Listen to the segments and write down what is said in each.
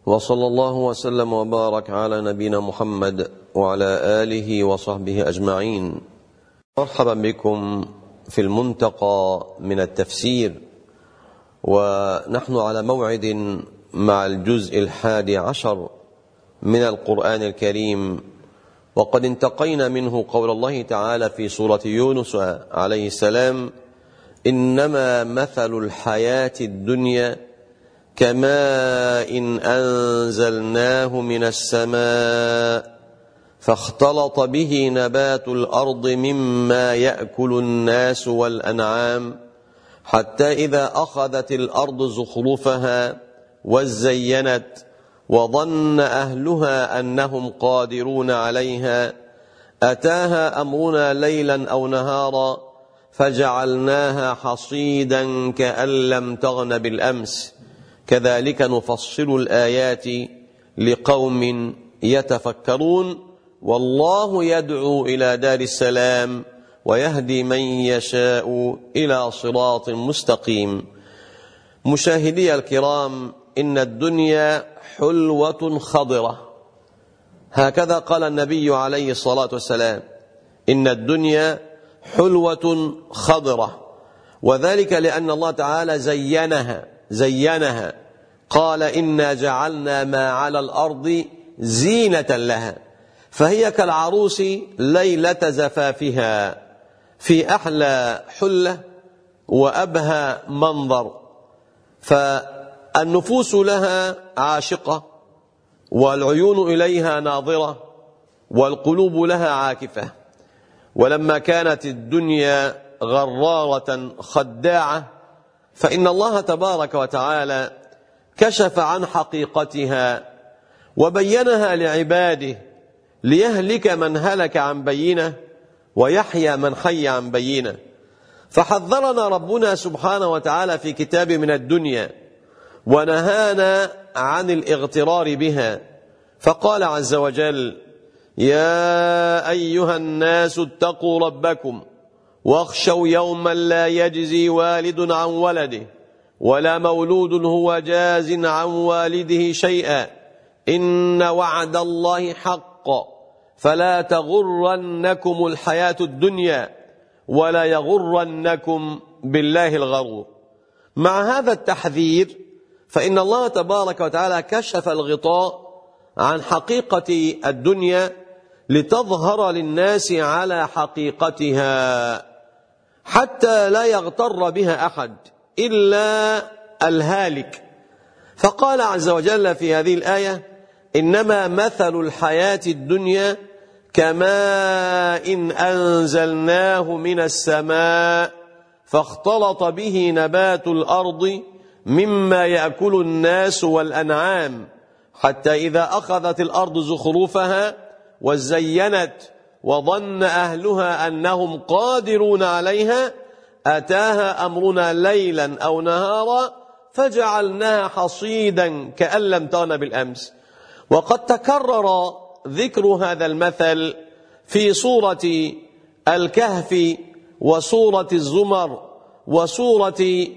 وصلى الله وسلم وبارك على نبينا محمد وعلى آله وصحبه أجمعين. مرحبا بكم في المنتقى من التفسير، ونحن على موعد مع الجزء 11 من القرآن الكريم، وقد انتقينا منه قول الله تعالى في سورة يونس عليه السلام: إنما مثل الحياة الدنيا كماء أنزلناه من السماء فاختلط به نبات الأرض مما يأكل الناس والأنعام حتى إذا أخذت الأرض زخرفها وزينت وظن أهلها أنهم قادرون عليها أتاها أمرنا ليلا أو نهارا فجعلناها حصيدا كأن لم تغن بالأمس كذلك نفصل الآيات لقوم يتفكرون والله يدعو إلى دار السلام ويهدي من يشاء إلى صراط مستقيم. مشاهدي الكرام، إن الدنيا حلوة خضرة، هكذا قال النبي عليه الصلاة والسلام: إن الدنيا حلوة خضرة، وذلك لأن الله تعالى زينها قال: إنا جعلنا ما على الأرض زينة لها، فهي كالعروس ليلة زفافها في أحلى حلة وأبهى منظر، فالنفوس لها عاشقة والعيون إليها ناظرة والقلوب لها عاكفة. ولما كانت الدنيا غرارة خداعة فإن الله تبارك وتعالى كشف عن حقيقتها وبينها لعباده ليهلك من هلك عن بينه ويحيى من حي عن بينه. فحذرنا ربنا سبحانه وتعالى في كتاب من الدنيا ونهانا عن الاغترار بها، فقال عز وجل: يا أيها الناس اتقوا ربكم واخشوا يوما لا يجزي والد عن ولده ولا مولود هو جاز عن والده شيئا إن وعد الله حق فلا تغرنكم الحياة الدنيا ولا يغرنكم بالله الغرور. مع هذا التحذير فإن الله تبارك وتعالى كشف الغطاء عن حقيقة الدنيا لتظهر للناس على حقيقتها حتى لا يغتر بها أحد إلا الهالك. فقال عز وجل في هذه الآية: إنما مثل الحياة الدنيا كماء أنزلناه من السماء فاختلط به نبات الأرض مما يأكل الناس والأنعام حتى إذا أخذت الأرض زخرفها وزينت وظن أهلها أنهم قادرون عليها أتاها أمرنا ليلا أو نهارا فجعلناها حصيدا كأن لم تغن بالأمس. وقد تكرر ذكر هذا المثل في سورة الكهف وسورة الزمر وسورة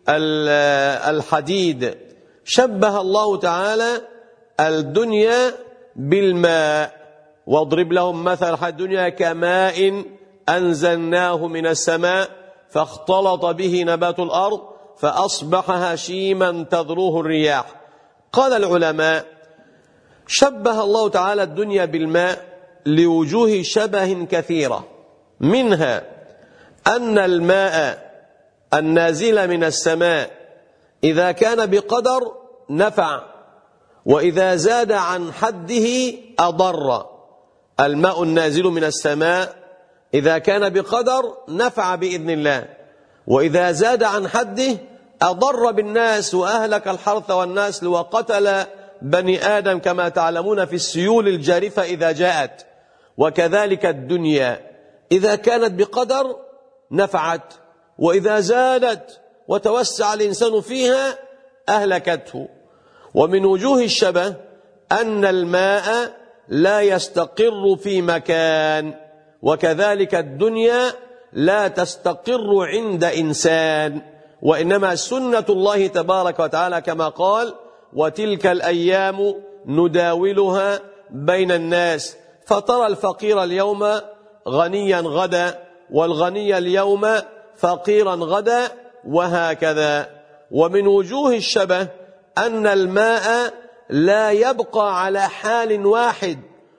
الحديد. شبه الله تعالى الدنيا بالماء: واضرب لهم مثل الدنيا كماء أنزلناه من السماء فاختلط به نبات الأرض فأصبح هشيما تذروه الرياح. قال العلماء: شبه الله تعالى الدنيا بالماء لوجوه شبه كثيرة، منها أن الماء النازل من السماء إذا كان بقدر نفع، وإذا زاد عن حده أضر. الماء النازل من السماء إذا كان بقدر نفع بإذن الله، وإذا زاد عن حده أضر بالناس وأهلك الحرث والنسل وقتل بني آدم كما تعلمون في السيول الجارفة إذا جاءت. وكذلك الدنيا إذا كانت بقدر نفعت، وإذا زادت وتوسع الإنسان فيها أهلكته. ومن وجوه الشبه أن الماء لا يستقر في مكان، وكذلك الدنيا لا تستقر عند إنسان، وإنما سنة الله تبارك وتعالى كما قال: وتلك الأيام نداولها بين الناس، فترى الفقير اليوم غنيا غدا، والغني اليوم فقيرا غدا، وهكذا. ومن وجوه الشبه أن الماء لا يبقى على حال واحد،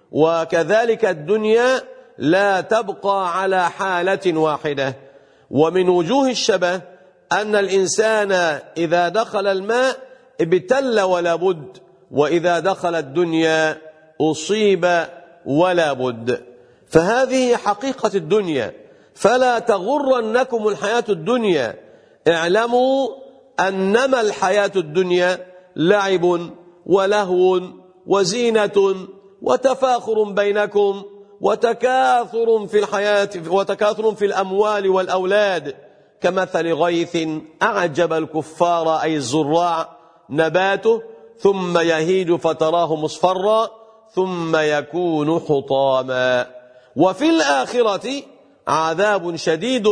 وكذلك الدنيا لا تبقى على حالة واحدة. ومن وجوه الشبه أن الإنسان إذا دخل الماء ابتل ولا بد، وإذا دخل الدنيا أصيب ولا بد. فهذه حقيقة الدنيا، فلا تغرنكم الحياة الدنيا. اعلموا أنما الحياة الدنيا لعب ولهو وزينة وتفاخر بينكم وتكاثر في الحياة وتكاثر في الأموال والأولاد، كمثل غيث أعجب الكفار أي الزراع نباته ثم يهيج فتراه مصفرا ثم يكون حطاما. وفي الآخرة عذاب شديد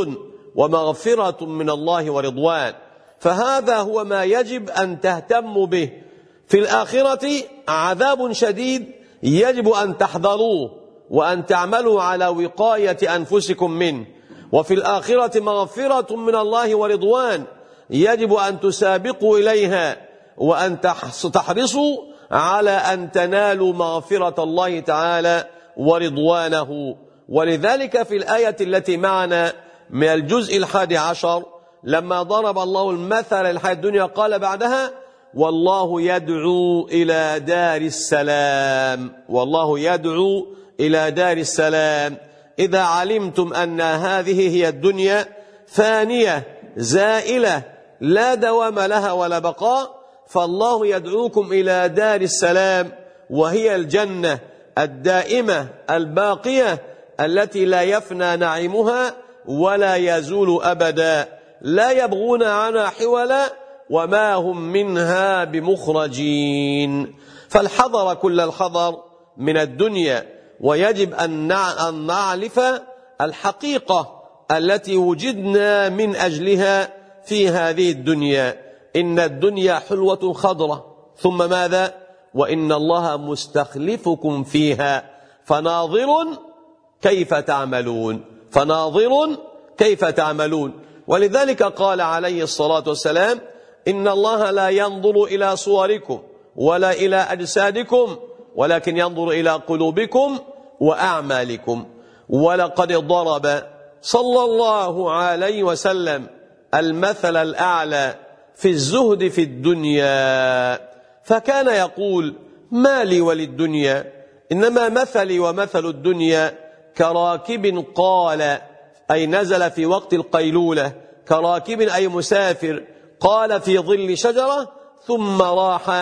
ومغفرة من الله ورضوان. فهذا هو ما يجب أن تهتموا به. في الآخرة عذاب شديد يجب أن تحذروه وأن تعملوا على وقاية أنفسكم منه. وفي الآخرة مغفرة من الله ورضوان يجب أن تسابقوا إليها وأن تحرصوا على أن تنالوا مغفرة الله تعالى ورضوانه. ولذلك في الآية التي معنا من الجزء 11 لما ضرب الله المثل للحياة الدنيا قال بعدها: والله يدعو إلى دار السلام. والله يدعو إلى دار السلام. إذا علمتم أن هذه هي الدنيا فانية زائلة لا دوام لها ولا بقاء، فالله يدعوكم إلى دار السلام، وهي الجنة الدائمة الباقية التي لا يفنى نعيمها ولا يزول أبدا، لا يبغون عنها حولا وما هم منها بمخرجين. فالحذر كل الحذر من الدنيا، ويجب أن نعرف الحقيقة التي وجدنا من أجلها في هذه الدنيا. إن الدنيا حلوة خضرة، ثم ماذا؟ وإن الله مستخلفكم فيها فناظر كيف تعملون. فناظر كيف تعملون. ولذلك قال عليه الصلاة والسلام: إن الله لا ينظر إلى صوركم ولا إلى أجسادكم ولكن ينظر إلى قلوبكم وأعمالكم. ولقد ضرب صلى الله عليه وسلم المثل الأعلى في الزهد في الدنيا، فكان يقول: ما لي وللدنيا، إنما مثلي ومثل الدنيا كراكب قال، أي نزل في وقت القيلولة، كراكب أي مسافر، قال في ظل شجرة ثم راح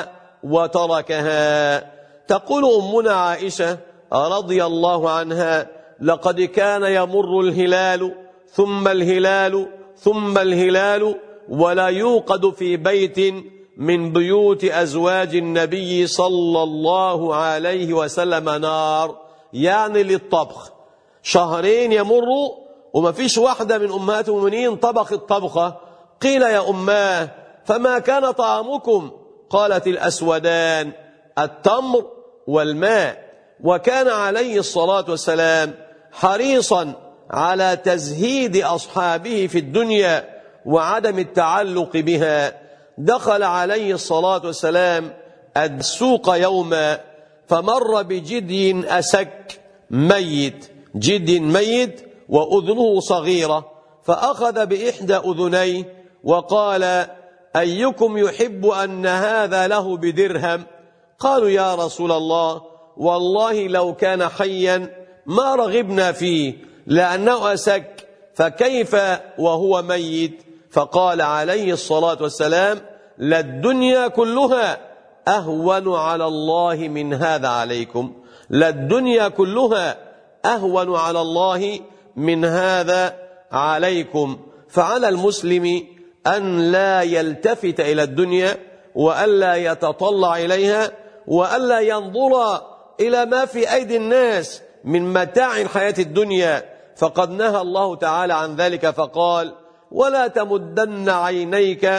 وتركها. تقول أمنا عائشة رضي الله عنها: لقد كان يمر الهلال ثم الهلال ثم الهلال ولا يوقد في بيت من بيوت أزواج النبي صلى الله عليه وسلم نار، يعني للطبخ. شهرين يمروا وما فيش واحدة من أمهات المؤمنين طبخت طبخة. قيل: يا أماه فما كان طعامكم؟ قالت: الأسودان، التمر والماء. وكان عليه الصلاة والسلام حريصا على تزهيد أصحابه في الدنيا وعدم التعلق بها. دخل عليه الصلاة والسلام السوق يوما فمر بجدي أسك ميت، جدي ميت وأذنه صغيرة، فأخذ بإحدى أذنيه وقال: أيكم يحب أن هذا له بدرهم؟ قالوا: يا رسول الله والله لو كان حيا ما رغبنا فيه لأنه أسك، فكيف وهو ميت؟ فقال عليه الصلاة والسلام: للدنيا كلها أهون على الله من هذا عليكم. للدنيا كلها أهون على الله من هذا عليكم. فعلى المسلم أن لا يلتفت إلى الدنيا وألا يتطلع إليها وألا ينظر إلى ما في أيدي الناس من متاع الحياة الدنيا، فقد نهى الله تعالى عن ذلك فقال: ولا تمدن عينيك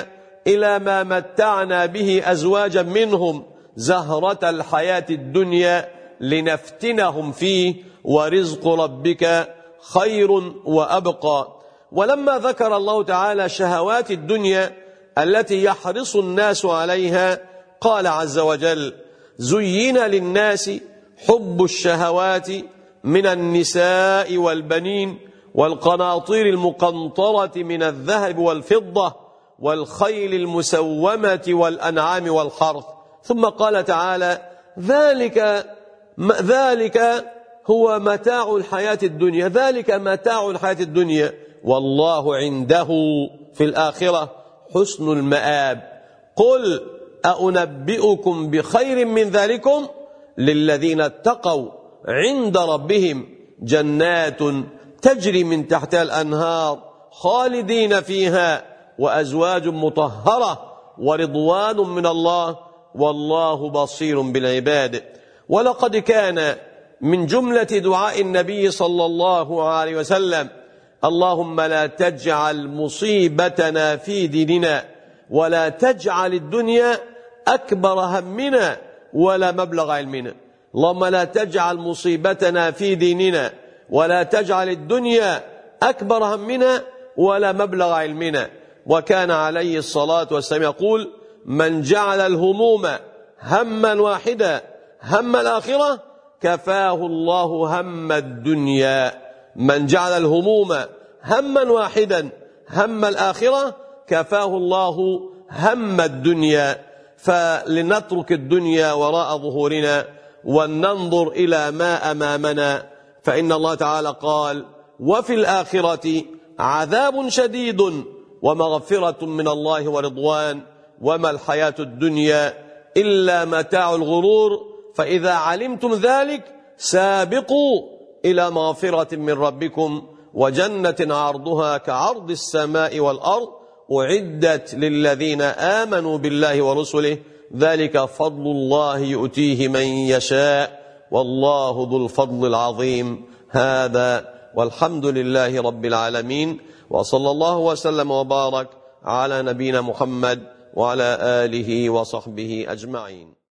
إلى ما متعنا به أزواجا منهم زهرة الحياة الدنيا لنفتنهم فيه ورزق ربك خير وأبقى. ولما ذكر الله تعالى شهوات الدنيا التي يحرص الناس عليها قال عز وجل: زين للناس حب الشهوات من النساء والبنين والقناطير المقنطرة من الذهب والفضة والخيل المسومة والأنعام والحرث. ثم قال تعالى: ذلك هو متاع الحياة الدنيا، ذلك متاع الحياة الدنيا والله عنده في الآخرة حسن المآب. قل أنبئكم بخير من ذلكم للذين اتقوا عند ربهم جنات تجري من تحتها الأنهار خالدين فيها وأزواج مطهرة ورضوان من الله والله بصير بالعباد. ولقد كان من جملة دعاء النبي صلى الله عليه وسلم: اللهم لا تجعل مصيبتنا في ديننا ولا تجعل الدنيا أكبر همنا ولا مبلغ علمنا. اللهم لا تجعل مصيبتنا في ديننا ولا تجعل الدنيا أكبر همنا ولا مبلغ علمنا. وكان عليه الصلاة والسلام يقول: من جعل الهموم هما واحدا هم الآخرة كفاه الله هم الدنيا. من جعل الهموم هما واحدا هم الآخرة كفاه الله هم الدنيا. فلنترك الدنيا وراء ظهورنا ولننظر إلى ما أمامنا، فإن الله تعالى قال: وفي الآخرة عذاب شديد ومغفرة من الله ورضوان وما الحياة الدنيا إلا متاع الغرور. فإذا علمتم ذلك سابقوا إلى مغفرة من ربكم وجنة عرضها كعرض السماء والأرض أعدت للذين آمنوا بالله ورسله ذلك فضل الله يؤتيه من يشاء والله ذو الفضل العظيم. هذا والحمد لله رب العالمين، وصلى الله وسلم وبارك على نبينا محمد وعلى آله وصحبه أجمعين.